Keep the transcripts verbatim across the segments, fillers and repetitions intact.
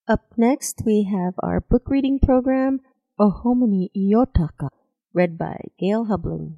Up next, we have our book reading program, Ohomini Iyotaka, read by Gail Hubling.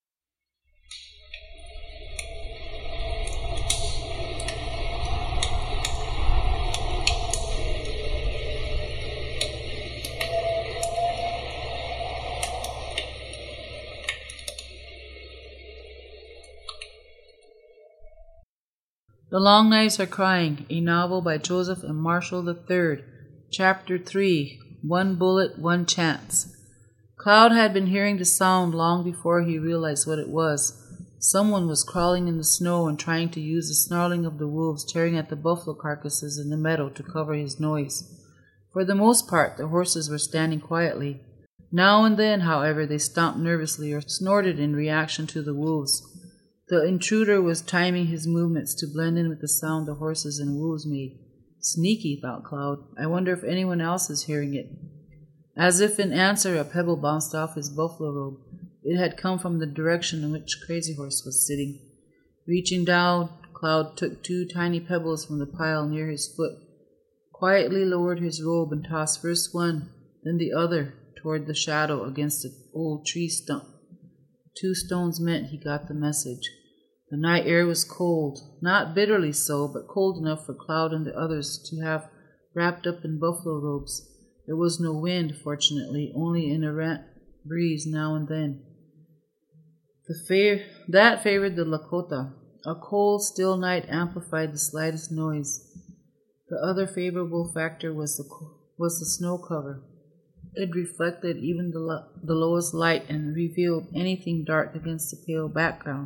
The Long Knives Are Crying, a novel by Joseph M. Marshall the third, Chapter three, One Bullet, One Chance. Cloud had been hearing the sound long before he realized what it was. Someone was crawling in the snow and trying to use the snarling of the wolves tearing at the buffalo carcasses in the meadow to cover his noise. For the most part, the horses were standing quietly. Now and then, however, they stomped nervously or snorted in reaction to the wolves. The intruder was timing his movements to blend in with the sound the horses and wolves made. Sneaky, thought Cloud. I wonder if anyone else is hearing it. As if in answer, a pebble bounced off his buffalo robe. It had come from the direction in which Crazy Horse was sitting. Reaching down, Cloud took two tiny pebbles from the pile near his foot, quietly lowered his robe and tossed first one, then the other, toward the shadow against an old tree stump. Two stones meant he got the message. The night air was cold, not bitterly so, but cold enough for Cloud and the others to have wrapped up in buffalo robes. There was no wind, fortunately, only an errant breeze now and then. The fa- that favored the Lakota. A cold, still night amplified the slightest noise. The other favorable factor was the was the snow cover. It reflected even the, lo- the lowest light and revealed anything dark against the pale background.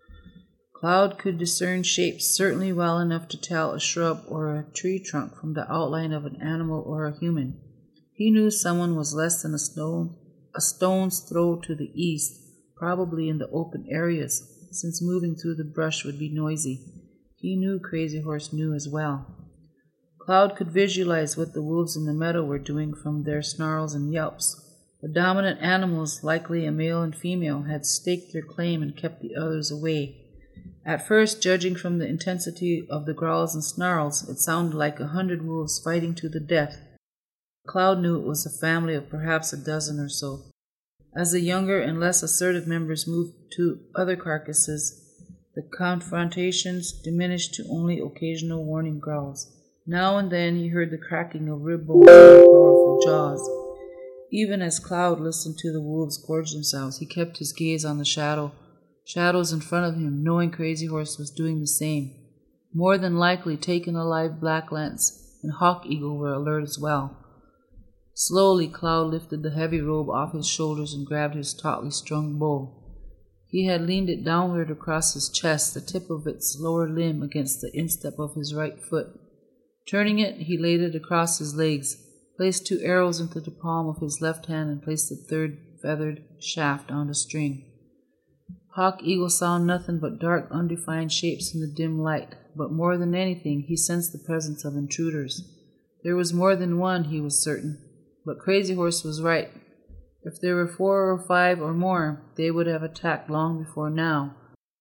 Cloud could discern shapes certainly well enough to tell a shrub or a tree trunk from the outline of an animal or a human. He knew someone was less than a stone, a stone's throw to the east, probably in the open areas, since moving through the brush would be noisy. He knew Crazy Horse knew as well. Cloud could visualize what the wolves in the meadow were doing from their snarls and yelps. The dominant animals, likely a male and female, had staked their claim and kept the others away. At first, judging from the intensity of the growls and snarls, it sounded like a hundred wolves fighting to the death. Cloud knew it was a family of perhaps a dozen or so. As the younger and less assertive members moved to other carcasses, the confrontations diminished to only occasional warning growls. Now and then he heard the cracking of rib bones and their powerful jaws. Even as Cloud listened to the wolves gorge themselves, he kept his gaze on the shadow, shadows in front of him, knowing Crazy Horse was doing the same. More than likely, Taken Alive, Black Lance, and Hawk Eagle were alert as well. Slowly, Cloud lifted the heavy robe off his shoulders and grabbed his tautly strung bow. He had leaned it downward across his chest, the tip of its lower limb against the instep of his right foot. Turning it, he laid it across his legs, placed two arrows into the palm of his left hand, and placed the third feathered shaft on the string. Hawk Eagle saw nothing but dark, undefined shapes in the dim light, but more than anything, he sensed the presence of intruders. There was more than one, he was certain, but Crazy Horse was right. If there were four or five or more, they would have attacked long before now.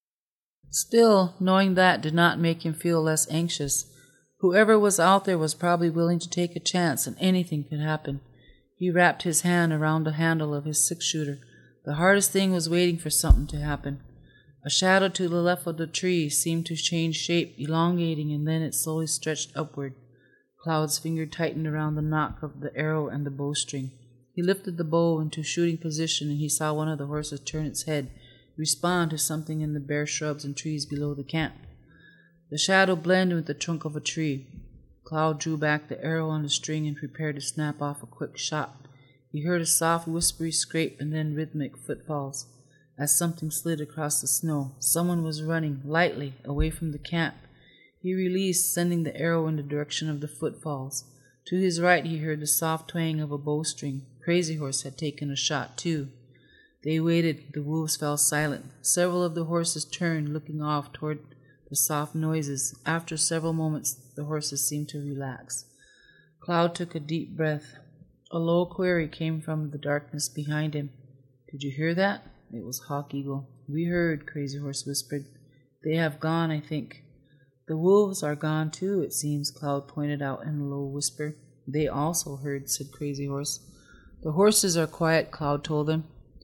Still, knowing that did not make him feel less anxious. Whoever was out there was probably willing to take a chance, and anything could happen. He wrapped his hand around the handle of his six-shooter. The hardest thing was waiting for something to happen. A shadow to the left of the tree seemed to change shape, elongating, and then it slowly stretched upward. Cloud's finger tightened around the nock of the arrow and the bowstring. He lifted the bow into shooting position, and he saw one of the horses turn its head, respond to something in the bare shrubs and trees below the camp. The shadow blended with the trunk of a tree. Cloud drew back the arrow on the string and prepared to snap off a quick shot. He heard a soft, whispery scrape and then rhythmic footfalls. As something slid across the snow, someone was running, lightly, away from the camp. He released, sending the arrow in the direction of the footfalls. To his right he heard the soft twang of a bowstring. Crazy Horse had taken a shot, too. They waited. The wolves fell silent. Several of the horses turned, looking off toward the soft noises. After several moments, the horses seemed to relax. Cloud took a deep breath. A low query came from the darkness behind him. "Did you hear that?" It was Hawk Eagle. "We heard," Crazy Horse whispered. "They have gone, I think." "The wolves are gone too, it seems," Cloud pointed out in a low whisper. They also heard, said Crazy Horse. The horses are quiet, Cloud told them.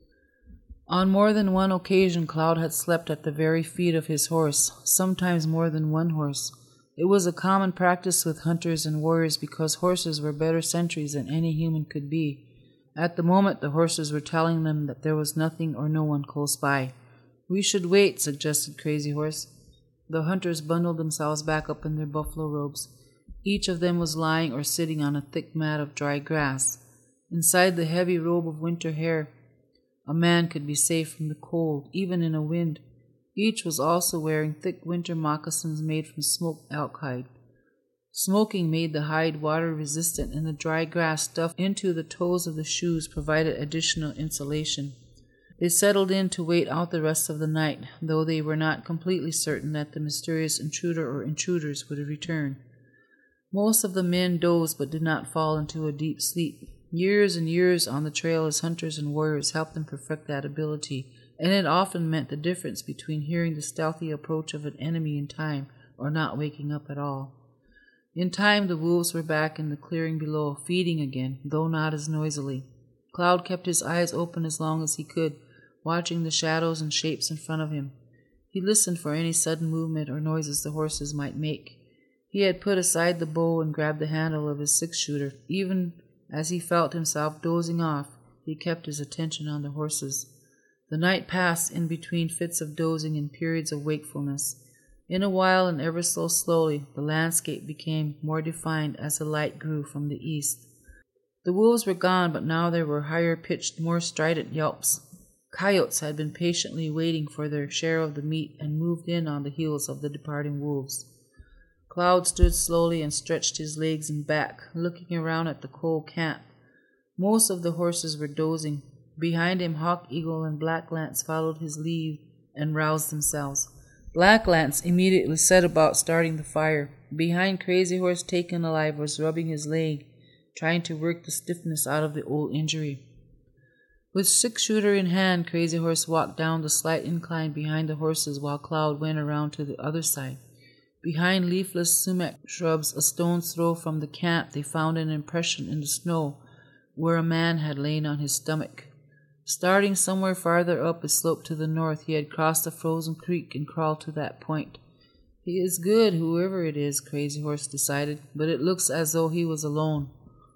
On more than one occasion, Cloud had slept at the very feet of his horse, sometimes more than one horse. It was a common practice with hunters and warriors because horses were better sentries than any human could be. At the moment, the horses were telling them that there was nothing or no one close by. We should wait, suggested Crazy Horse. The hunters bundled themselves back up in their buffalo robes. Each of them was lying or sitting on a thick mat of dry grass. Inside the heavy robe of winter hair, a man could be safe from the cold, even in a wind. Each was also wearing thick winter moccasins made from smoked elk hide. Smoking made the hide water resistant, and the dry grass stuffed into the toes of the shoes provided additional insulation. They settled in to wait out the rest of the night, though they were not completely certain that the mysterious intruder or intruders would return. Most of the men dozed but did not fall into a deep sleep. Years and years on the trail as hunters and warriors helped them perfect that ability, and it often meant the difference between hearing the stealthy approach of an enemy in time or not waking up at all. In time, the wolves were back in the clearing below, feeding again, though not as noisily. Cloud kept his eyes open as long as he could, watching the shadows and shapes in front of him. He listened for any sudden movement or noises the horses might make. He had put aside the bow and grabbed the handle of his six-shooter. Even as he felt himself dozing off, he kept his attention on the horses. The night passed in between fits of dozing and periods of wakefulness. In a while, and ever so slowly, the landscape became more defined as the light grew from the east. The wolves were gone, but now there were higher-pitched, more strident yelps. Coyotes had been patiently waiting for their share of the meat and moved in on the heels of the departing wolves. Cloud stood slowly and stretched his legs and back, looking around at the cold camp. Most of the horses were dozing. Behind him, Hawk Eagle and Black Lance followed his lead and roused themselves. Black Lance immediately set about starting the fire. Behind, Crazy Horse, Taken Alive, was rubbing his leg, trying to work the stiffness out of the old injury. With six-shooter in hand, Crazy Horse walked down the slight incline behind the horses while Cloud went around to the other side. Behind leafless sumac shrubs a stone's throw from the camp, they found an impression in the snow where a man had lain on his stomach. Starting somewhere farther up a slope to the north, he had crossed a frozen creek and crawled to that point. He is good, whoever it is, Crazy Horse decided, but it looks as though he was alone.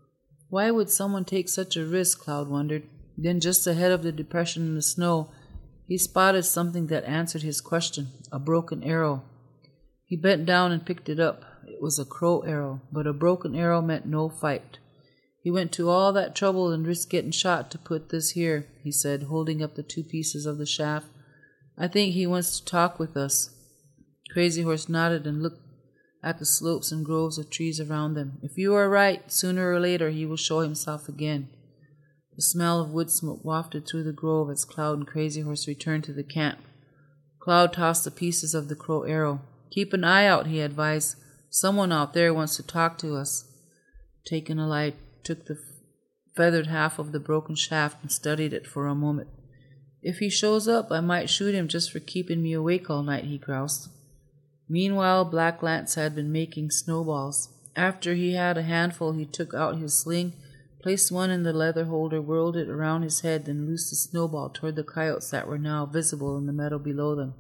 Why would someone take such a risk, Cloud wondered. Then just ahead of the depression in the snow, he spotted something that answered his question, a broken arrow. He bent down and picked it up. It was a crow arrow, but a broken arrow meant no fight. He went to all that trouble and risked getting shot to put this here, he said, holding up the two pieces of the shaft. I think he wants to talk with us. Crazy Horse nodded and looked at the slopes and groves of trees around them. If you are right, sooner or later he will show himself again. The smell of wood smoke wafted through the grove as Cloud and Crazy Horse returned to the camp. Cloud tossed the pieces of the crow arrow. Keep an eye out, he advised. Someone out there wants to talk to us. Taken Alive took the feathered half of the broken shaft and studied it for a moment. If he shows up, I might shoot him just for keeping me awake all night, he groused. Meanwhile, Black Lance had been making snowballs. After he had a handful, he took out his sling, placed one in the leather holder, whirled it around his head, then loosed the snowball toward the coyotes that were now visible in the meadow below them.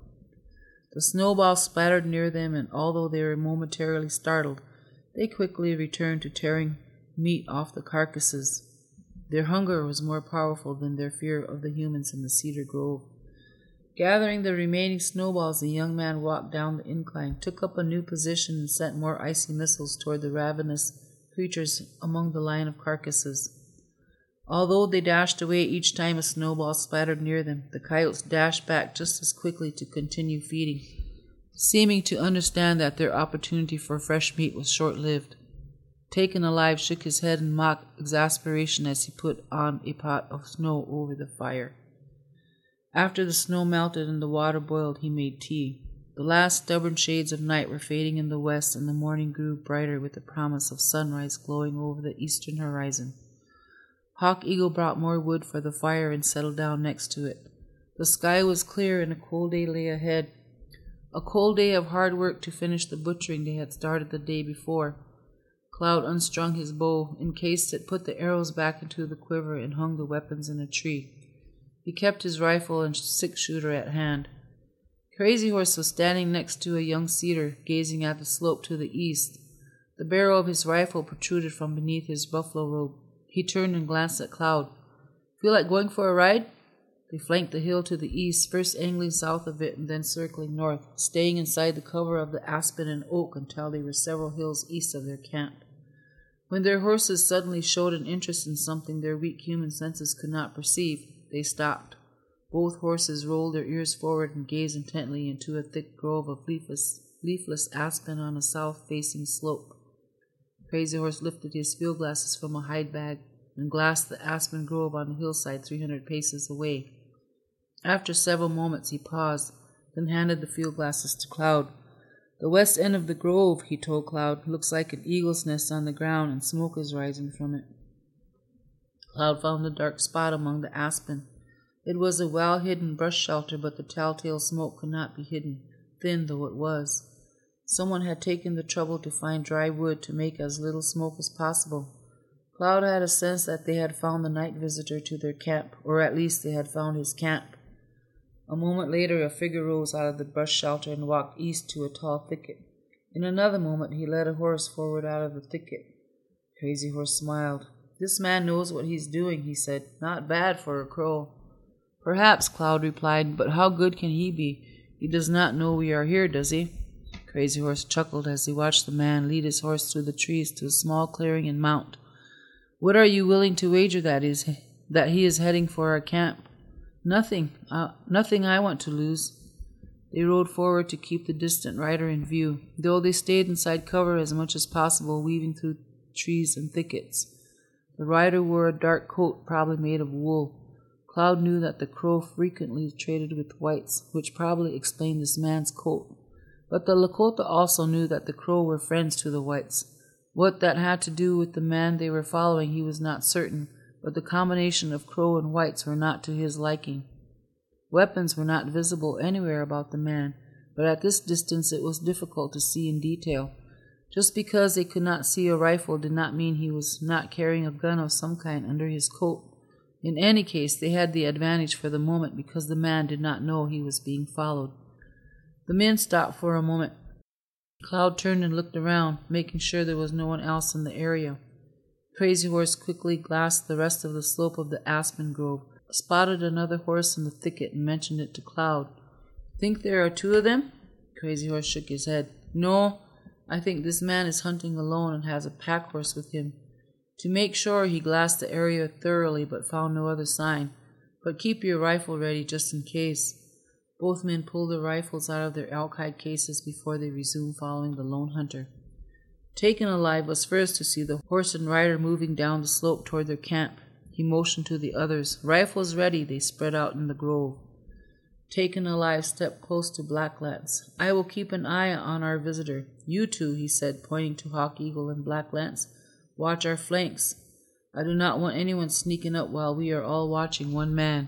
The snowball splattered near them, and although they were momentarily startled, they quickly returned to tearing meat off the carcasses. Their hunger was more powerful than their fear of the humans in the cedar grove. Gathering the remaining snowballs, the young man walked down the incline, took up a new position, and sent more icy missiles toward the ravenous creatures among the line of carcasses. Although they dashed away each time a snowball splattered near them, the coyotes dashed back just as quickly to continue feeding, seeming to understand that their opportunity for fresh meat was short-lived. Taken Alive shook his head in mock exasperation as he put on a pot of snow over the fire. After the snow melted and the water boiled, he made tea. The last stubborn shades of night were fading in the west, and the morning grew brighter with the promise of sunrise glowing over the eastern horizon. Hawk Eagle brought more wood for the fire and settled down next to it. The sky was clear and a cold day lay ahead. A cold day of hard work to finish the butchering they had started the day before. Cloud unstrung his bow, encased it, put the arrows back into the quiver, and hung the weapons in a tree. He kept his rifle and six-shooter at hand. Crazy Horse was standing next to a young cedar, gazing at the slope to the east. The barrel of his rifle protruded from beneath his buffalo robe. He turned and glanced at Cloud. "Feel like going for a ride?" They flanked the hill to the east, first angling south of it and then circling north, staying inside the cover of the aspen and oak until they were several hills east of their camp. When their horses suddenly showed an interest in something their weak human senses could not perceive, they stopped. Both horses rolled their ears forward and gazed intently into a thick grove of leafless, leafless aspen on a south-facing slope. Crazy Horse lifted his field glasses from a hide bag and glassed the aspen grove on the hillside three hundred paces away. After several moments he paused, then handed the field glasses to Cloud. "The west end of the grove," he told Cloud, "looks like an eagle's nest on the ground, and smoke is rising from it." Cloud found a dark spot among the aspen. It was a well-hidden brush shelter, but the telltale smoke could not be hidden, thin though it was. Someone had taken the trouble to find dry wood to make as little smoke as possible. Cloud had a sense that they had found the night visitor to their camp, or at least they had found his camp. A moment later a figure rose out of the brush shelter and walked east to a tall thicket. In another moment he led a horse forward out of the thicket. Crazy Horse smiled. "This man knows what he's doing," he said. "Not bad for a crow." "Perhaps," Cloud replied, "but how good can he be? He does not know we are here, does he?" Crazy Horse chuckled as he watched the man lead his horse through the trees to a small clearing and mount. "What are you willing to wager that is that he is heading for our camp?" Nothing. Uh, nothing I want to lose." They rode forward to keep the distant rider in view, though they stayed inside cover as much as possible, weaving through trees and thickets. The rider wore a dark coat, probably made of wool. Cloud knew that the Crow frequently traded with whites, which probably explained this man's coat. But the Lakota also knew that the Crow were friends to the whites. What that had to do with the man they were following he was not certain, but the combination of Crow and whites were not to his liking. Weapons were not visible anywhere about the man, but at this distance it was difficult to see in detail. Just because they could not see a rifle did not mean he was not carrying a gun of some kind under his coat. In any case, they had the advantage for the moment because the man did not know he was being followed. The men stopped for a moment. Cloud turned and looked around, making sure there was no one else in the area. Crazy Horse quickly glassed the rest of the slope of the aspen grove, spotted another horse in the thicket, and mentioned it to Cloud. "Think there are two of them?" Crazy Horse shook his head. "No, I think this man is hunting alone and has a pack horse with him." To make sure, he glassed the area thoroughly but found no other sign. "But keep your rifle ready just in case." Both men pulled their rifles out of their elk hide cases before they resumed following the lone hunter. Taken Alive was first to see the horse and rider moving down the slope toward their camp. He motioned to the others. Rifles ready, they spread out in the grove. Taken Alive stepped close to Blacklance. "I will keep an eye on our visitor. You two," he said, pointing to Hawk Eagle and Blacklance, "watch our flanks. I do not want anyone sneaking up while we are all watching one man."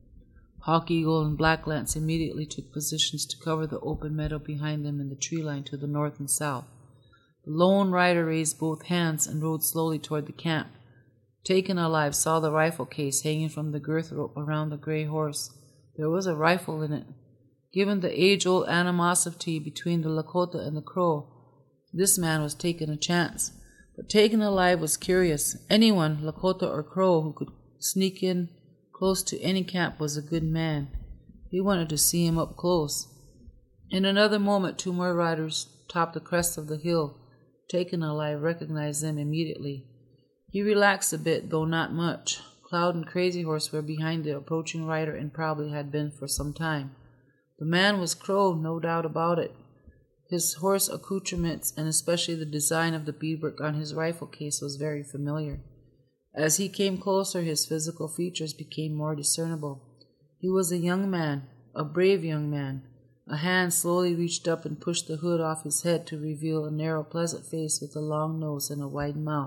Hawk Eagle and Blacklance immediately took positions to cover the open meadow behind them and the tree line to the north and south. The lone rider raised both hands and rode slowly toward the camp. Taken Alive saw the rifle case hanging from the girth rope around the gray horse. There was a rifle in it. Given the age-old animosity between the Lakota and the Crow, this man was taking a chance. But Taken Alive was curious. Anyone, Lakota or Crow, who could sneak in close to any camp was a good man. He wanted to see him up close. In another moment, two more riders topped the crest of the hill. Taken Alive recognized them immediately. He relaxed a bit, though not much. Cloud and Crazy Horse were behind the approaching rider and probably had been for some time. The man was Crow, no doubt about it. His horse accoutrements, and especially the design of the beadwork on his rifle case, was very familiar. As he came closer, his physical features became more discernible. He was a young man, a brave young man. A hand slowly reached up and pushed the hood off his head to reveal a narrow, pleasant face with a long nose and a wide mouth.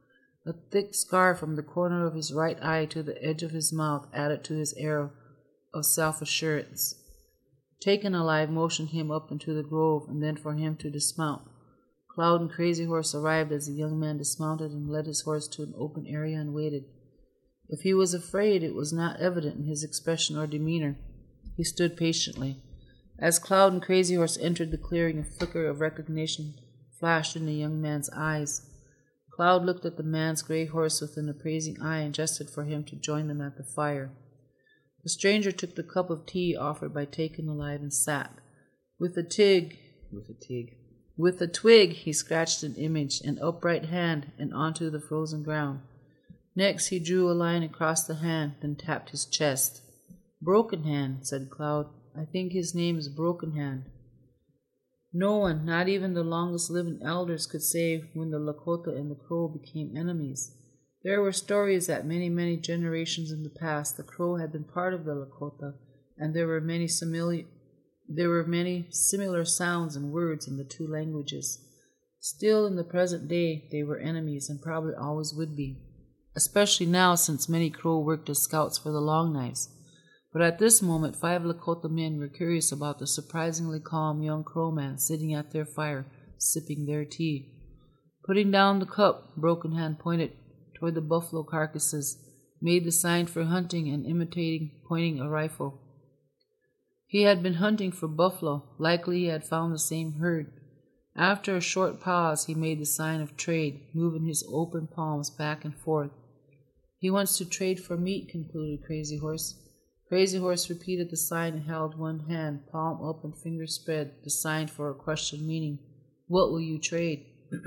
A thick scar from the corner of his right eye to the edge of his mouth added to his air of self-assurance. Taken Alive motioned him up into the grove and then for him to dismount. Cloud and Crazy Horse arrived as the young man dismounted and led his horse to an open area and waited. If he was afraid, it was not evident in his expression or demeanor. He stood patiently. As Cloud and Crazy Horse entered the clearing, a flicker of recognition flashed in the young man's eyes. Cloud looked at the man's gray horse with an appraising eye and gestured for him to join them at the fire. The stranger took the cup of tea offered by Taken Alive and sat. With a tig, with a tig, with a twig, he scratched an image, an upright hand, and onto the frozen ground. Next, he drew a line across the hand, then tapped his chest. Broken Hand, said Cloud. I think his name is Broken Hand. No one, not even the longest living elders, could say when the Lakota and the Crow became enemies. There were stories that many, many generations in the past the Crow had been part of the Lakota, and there were many similar, there were many similar sounds and words in the two languages. Still, in the present day, they were enemies and probably always would be, especially now since many Crow worked as scouts for the Long Knives. But at this moment, five Lakota men were curious about the surprisingly calm young Crow man sitting at their fire, sipping their tea. Putting down the cup, Broken Hand pointed toward the buffalo carcasses, made the sign for hunting, and imitating pointing a rifle. He had been hunting for buffalo. Likely he had found the same herd. After a short pause, he made the sign of trade, moving his open palms back and forth. He wants to trade for meat, concluded Crazy Horse. Crazy Horse repeated the sign and held one hand, palm up and finger spread, the sign for a question meaning, what will you trade?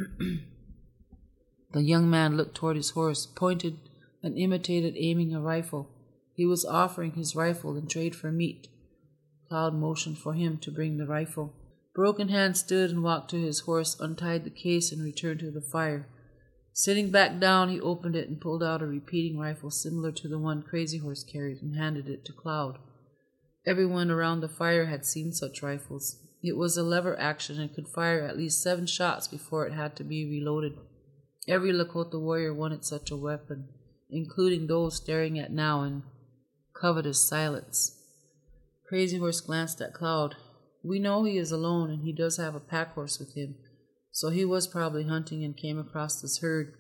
The young man looked toward his horse, pointed, and imitated aiming a rifle. He was offering his rifle in trade for meat. Cloud motioned for him to bring the rifle. Broken Hand stood and walked to his horse, untied the case, and returned to the fire. Sitting back down, he opened it and pulled out a repeating rifle similar to the one Crazy Horse carried and handed it to Cloud. Everyone around the fire had seen such rifles. It was a lever action and could fire at least seven shots before it had to be reloaded. Every Lakota warrior wanted such a weapon, including those staring at now in covetous silence. Crazy Horse glanced at Cloud. We know he is alone and he does have a pack horse with him. So he was probably hunting and came across this herd.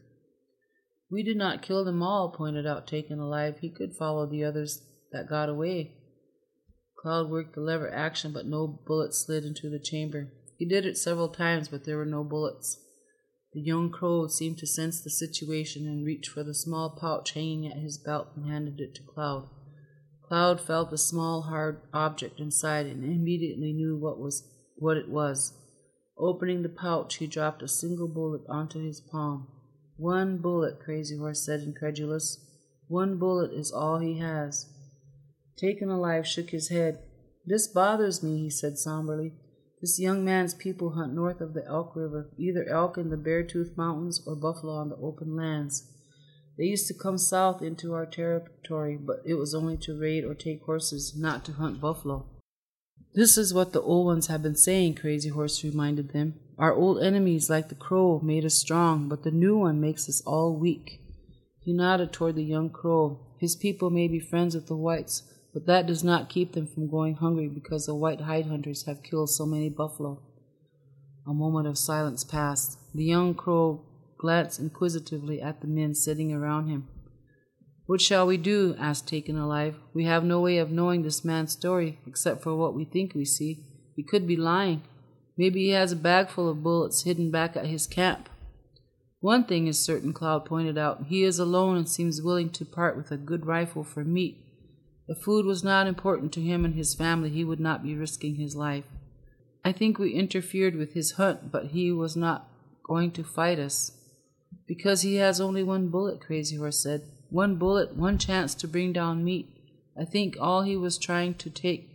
We did not kill them all, pointed out Taken Alive. He could follow the others that got away. Cloud worked the lever action, but no bullet slid into the chamber. He did it several times, but there were no bullets. The young Crow seemed to sense the situation and reached for the small pouch hanging at his belt and handed it to Cloud. Cloud felt a small, hard object inside and immediately knew what was what it was. Opening the pouch, he dropped a single bullet onto his palm. One bullet, Crazy Horse said, incredulous. One bullet is all he has. Taken Alive shook his head. This bothers me, he said somberly. This young man's people hunt north of the Elk River, either elk in the Beartooth Mountains or buffalo on the open lands. They used to come south into our territory, but it was only to raid or take horses, not to hunt buffalo. This is what the old ones have been saying, Crazy Horse reminded them. Our old enemies, like the Crow, made us strong, but the new one makes us all weak. He nodded toward the young Crow. His people may be friends with the whites, but that does not keep them from going hungry because the white hide hunters have killed so many buffalo. A moment of silence passed. The young Crow glanced inquisitively at the men sitting around him. What shall we do? Asked Taken Alive. We have no way of knowing this man's story, except for what we think we see. He could be lying. Maybe he has a bag full of bullets hidden back at his camp. One thing is certain, Cloud pointed out. He is alone and seems willing to part with a good rifle for meat. If food was not important to him and his family, he would not be risking his life. I think we interfered with his hunt, but he was not going to fight us. Because he has only one bullet, Crazy Horse said. One bullet, one chance to bring down meat. I think all he was trying to take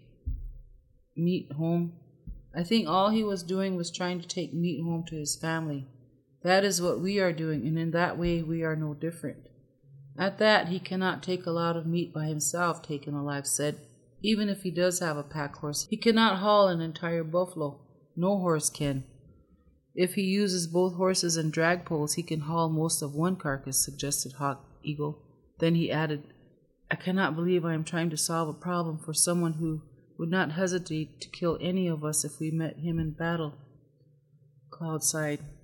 meat home. I think all he was doing was trying to take meat home to his family. That is what we are doing, and in that way we are no different. At that, he cannot take a lot of meat by himself, Taken Alive said. Even if he does have a pack horse, he cannot haul an entire buffalo. No horse can. If he uses both horses and drag poles, he can haul most of one carcass, suggested Hawk Eagle. Then he added, I cannot believe I am trying to solve a problem for someone who would not hesitate to kill any of us if we met him in battle. Cloud sighed.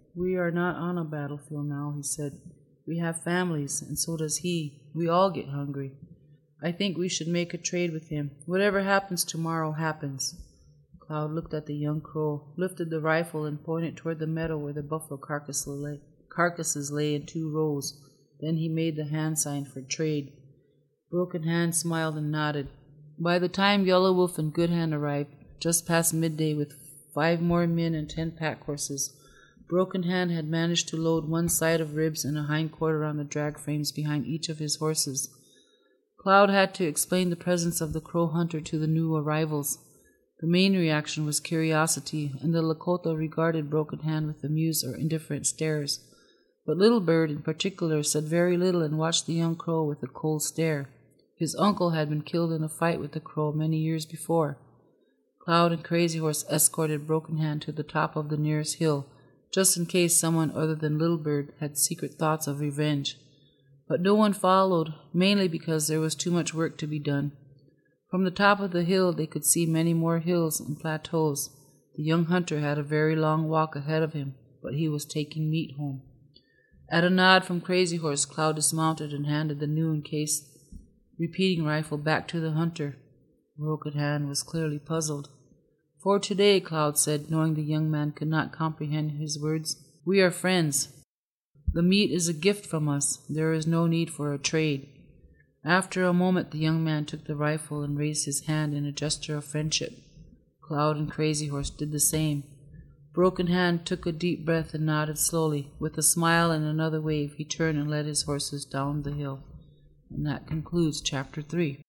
We are not on a battlefield now, he said. We have families, and so does he. We all get hungry. I think we should make a trade with him. Whatever happens tomorrow happens. Cloud looked at the young crow, lifted the rifle, and pointed toward the meadow where the buffalo carcass lay, carcasses lay in two rows. Then he made the hand sign for trade. Broken Hand smiled and nodded. By the time Yellow Wolf and Good Hand arrived, just past midday with five more men and ten pack horses, Broken Hand had managed to load one side of ribs and a hind quarter on the drag frames behind each of his horses. Cloud had to explain the presence of the crow hunter to the new arrivals. The main reaction was curiosity, and the Lakota regarded Broken Hand with amused or indifferent stares. But Little Bird, in particular, said very little and watched the young crow with a cold stare. His uncle had been killed in a fight with the crow many years before. Cloud and Crazy Horse escorted Broken Hand to the top of the nearest hill, just in case someone other than Little Bird had secret thoughts of revenge. But no one followed, mainly because there was too much work to be done. From the top of the hill they could see many more hills and plateaus. The young hunter had a very long walk ahead of him, but he was taking meat home. At a nod from Crazy Horse, Cloud dismounted and handed the new encased repeating rifle back to the hunter. Broken Hand was clearly puzzled. For today, Cloud said, knowing the young man could not comprehend his words, we are friends. The meat is a gift from us. There is no need for a trade. After a moment, the young man took the rifle and raised his hand in a gesture of friendship. Cloud and Crazy Horse did the same. Broken Hand took a deep breath and nodded slowly. With a smile and another wave, he turned and led his horses down the hill. And that concludes Chapter three.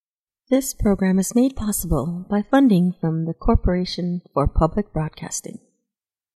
This program is made possible by funding from the Corporation for Public Broadcasting.